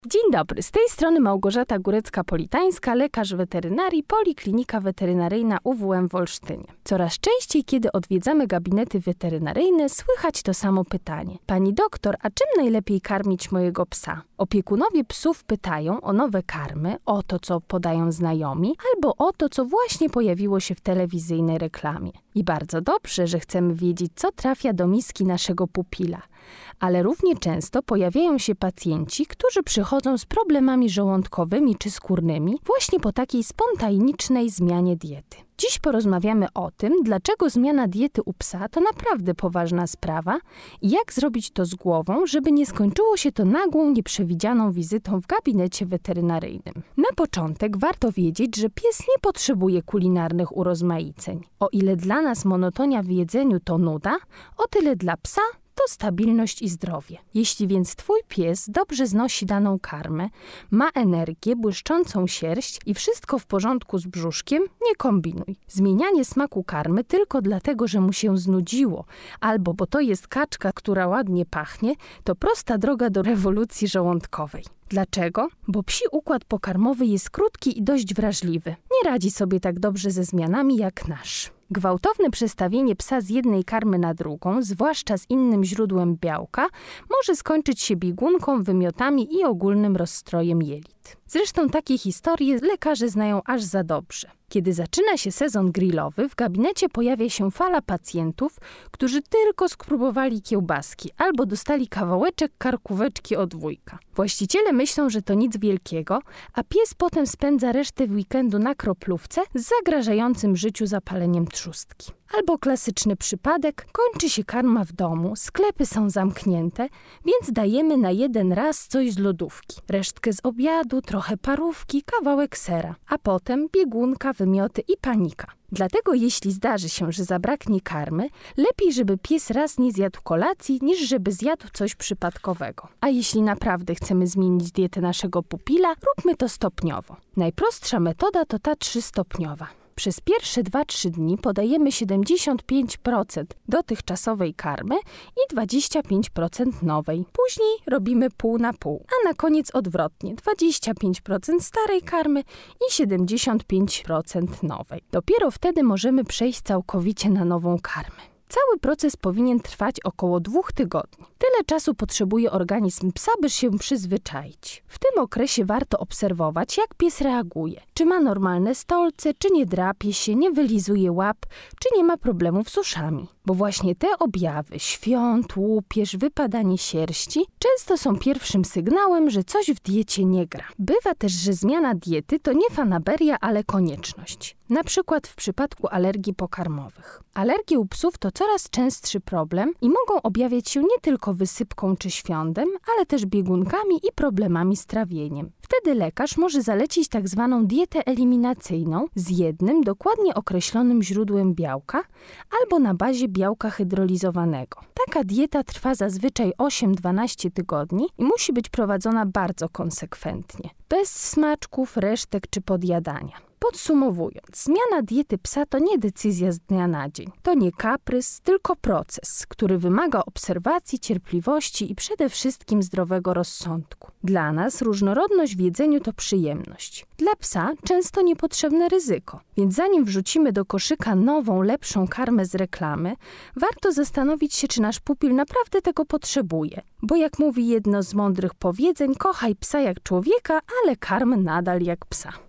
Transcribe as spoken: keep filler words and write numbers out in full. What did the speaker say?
Dzień dobry, z tej strony Małgorzata Górecka-Politańska, lekarz weterynarii, Poliklinika Weterynaryjna U W M w Olsztynie. Coraz częściej, kiedy odwiedzamy gabinety weterynaryjne, słychać to samo pytanie. Pani doktor, a czym najlepiej karmić mojego psa? Opiekunowie psów pytają o nowe karmy, o to, co podają znajomi, albo o to, co właśnie pojawiło się w telewizyjnej reklamie. I bardzo dobrze, że chcemy wiedzieć, co trafia do miski naszego pupila. Ale równie często pojawiają się pacjenci, którzy przychodzą z problemami żołądkowymi czy skórnymi właśnie po takiej spontanicznej zmianie diety. Dziś porozmawiamy o tym, dlaczego zmiana diety u psa to naprawdę poważna sprawa i jak zrobić to z głową, żeby nie skończyło się to nagłą, nieprzewidzianą wizytą w gabinecie weterynaryjnym. Na początek warto wiedzieć, że pies nie potrzebuje kulinarnych urozmaiceń. O ile dla nas monotonia w jedzeniu to nuda, o tyle dla psa to stabilność i zdrowie. Jeśli więc twój pies dobrze znosi daną karmę, ma energię, błyszczącą sierść i wszystko w porządku z brzuszkiem, nie kombinuj. Zmienianie smaku karmy tylko dlatego, że mu się znudziło, albo bo to jest kaczka, która ładnie pachnie, to prosta droga do rewolucji żołądkowej. Dlaczego? Bo psi układ pokarmowy jest krótki i dość wrażliwy. Nie radzi sobie tak dobrze ze zmianami jak nasz. Gwałtowne przestawienie psa z jednej karmy na drugą, zwłaszcza z innym źródłem białka, może skończyć się biegunką, wymiotami i ogólnym rozstrojem jelit. Zresztą takie historie lekarze znają aż za dobrze. Kiedy zaczyna się sezon grillowy, w gabinecie pojawia się fala pacjentów, którzy tylko spróbowali kiełbaski albo dostali kawałeczek karkóweczki od wujka. Właściciele myślą, że to nic wielkiego, a pies potem spędza resztę weekendu na kroplówce z zagrażającym życiu zapaleniem trzustki. Albo klasyczny przypadek, kończy się karma w domu, sklepy są zamknięte, więc dajemy na jeden raz coś z lodówki. Resztkę z obiadu, trochę parówki, kawałek sera, a potem biegunka, wymioty i panika. Dlatego jeśli zdarzy się, że zabraknie karmy, lepiej, żeby pies raz nie zjadł kolacji, niż żeby zjadł coś przypadkowego. A jeśli naprawdę chcemy zmienić dietę naszego pupila, róbmy to stopniowo. Najprostsza metoda to ta trzystopniowa. Przez pierwsze dwa trzy dni podajemy siedemdziesiąt pięć procent dotychczasowej karmy i dwadzieścia pięć procent nowej. Później robimy pół na pół, a na koniec odwrotnie dwadzieścia pięć procent starej karmy i siedemdziesiąt pięć procent nowej. Dopiero wtedy możemy przejść całkowicie na nową karmę. Cały proces powinien trwać około dwóch tygodni. Tyle czasu potrzebuje organizm psa, by się przyzwyczaić. W tym okresie warto obserwować, jak pies reaguje. Czy ma normalne stolce, czy nie drapie się, nie wylizuje łap, czy nie ma problemów z uszami. Bo właśnie te objawy, świąt, łupież, wypadanie sierści, często są pierwszym sygnałem, że coś w diecie nie gra. Bywa też, że zmiana diety to nie fanaberia, ale konieczność. Na przykład w przypadku alergii pokarmowych. Alergie u psów to coraz częstszy problem i mogą objawiać się nie tylko wysypką czy świądem, ale też biegunkami i problemami z trawieniem. Wtedy lekarz może zalecić tak zwaną dietę eliminacyjną z jednym dokładnie określonym źródłem białka albo na bazie białka hydrolizowanego. Taka dieta trwa zazwyczaj osiem do dwunastu tygodni i musi być prowadzona bardzo konsekwentnie, bez smaczków, resztek czy podjadania. Podsumowując, zmiana diety psa to nie decyzja z dnia na dzień. To nie kaprys, tylko proces, który wymaga obserwacji, cierpliwości i przede wszystkim zdrowego rozsądku. Dla nas różnorodność w jedzeniu to przyjemność. Dla psa często niepotrzebne ryzyko. Więc zanim wrzucimy do koszyka nową, lepszą karmę z reklamy, warto zastanowić się, czy nasz pupil naprawdę tego potrzebuje. Bo jak mówi jedno z mądrych powiedzeń, kochaj psa jak człowieka, ale karm nadal jak psa.